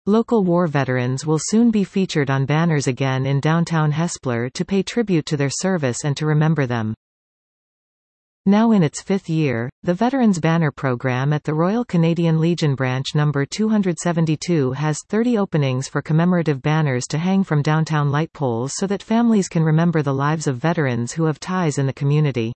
Local war veterans will soon be featured on banners again in downtown Hespeler to pay tribute to their service and to remember them. Now in its 5th year, the Veterans Banner Program at the Royal Canadian Legion Branch No. 272 has 30 openings for commemorative banners to hang from downtown light poles so that families can remember the lives of veterans who have ties in the community.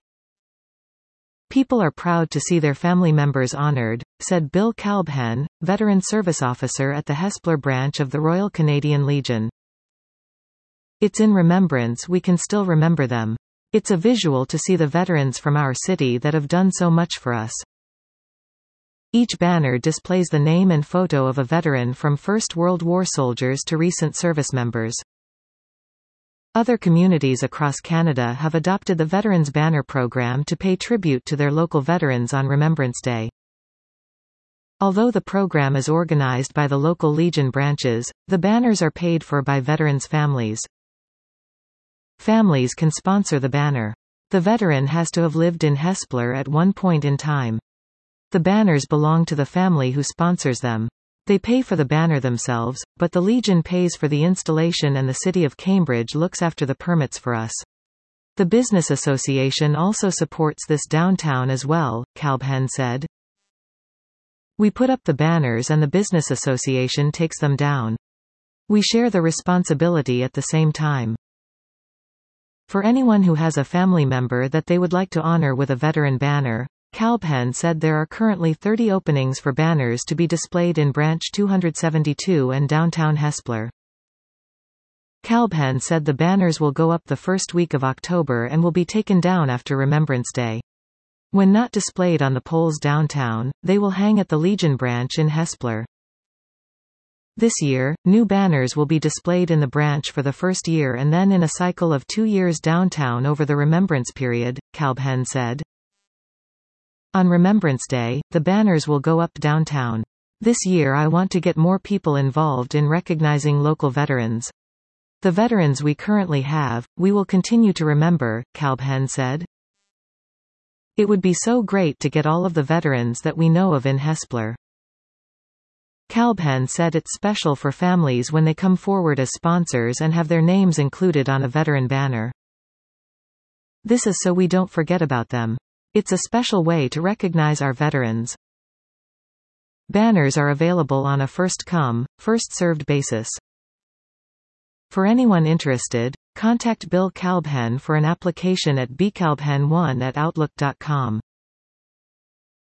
People are proud to see their family members honored, said Bill Kalbhen, Veteran Service Officer at the Hespeler branch of the Royal Canadian Legion. It's in remembrance we can still remember them. It's a visual to see the veterans from our city that have done so much for us. Each banner displays the name and photo of a veteran, from First World War soldiers to recent service members. Other communities across Canada have adopted the Veterans Banner Program to pay tribute to their local veterans on Remembrance Day. Although the program is organized by the local Legion branches, the banners are paid for by veterans' families. Families can sponsor the banner. The veteran has to have lived in Hespeler at one point in time. The banners belong to the family who sponsors them. They pay for the banner themselves, but the Legion pays for the installation and the City of Cambridge looks after the permits for us. The Business Association also supports this downtown as well, Kalbhen said. We put up the banners and the Business Association takes them down. We share the responsibility at the same time. For anyone who has a family member that they would like to honor with a veteran banner, Kalbhen said there are currently 30 openings for banners to be displayed in Branch 272 and downtown Hespeler. Kalbhen said the banners will go up the first week of October and will be taken down after Remembrance Day. When not displayed on the poles downtown, they will hang at the Legion branch in Hespeler. This year, new banners will be displayed in the branch for the first year and then in a cycle of 2 years downtown over the remembrance period, Kalbhen said. On Remembrance Day, the banners will go up downtown. This year I want to get more people involved in recognizing local veterans. The veterans we currently have, we will continue to remember, Kalbhen said. It would be so great to get all of the veterans that we know of in Hespeler. Kalbhen said it's special for families when they come forward as sponsors and have their names included on a veteran banner. This is so we don't forget about them. It's a special way to recognize our veterans. Banners are available on a first-come, first-served basis. For anyone interested, contact Bill Kalbhen for an application at bkalbhen1@outlook.com.